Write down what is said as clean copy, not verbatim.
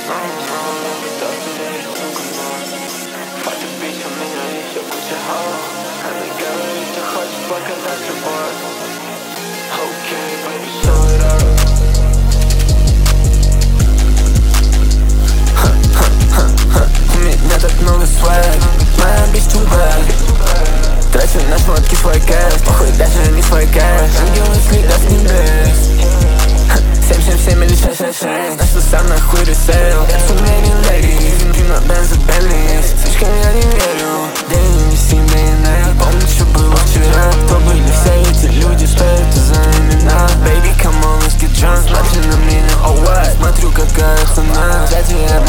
Фотобить у меня еще куча хау. Она говорит, что хочет показать любовь. Окей, baby, show it up. У меня так много свэк, моя bitch too bad. Трачу на шмотки свой кэш, похуй даже не свой кэш. Ангелы всегда с небес. 777 или 666. На что сам нахуй ресейл. Я сумерен ladies, на Benz и Bentley. Слишком я не верю, день не семейный. Помню, что было вчера. Кто были все эти люди, что это за имена? Baby, come on, let's get drunk. Смотри на меня, oh what? Смотрю, какая цена. Дядя, я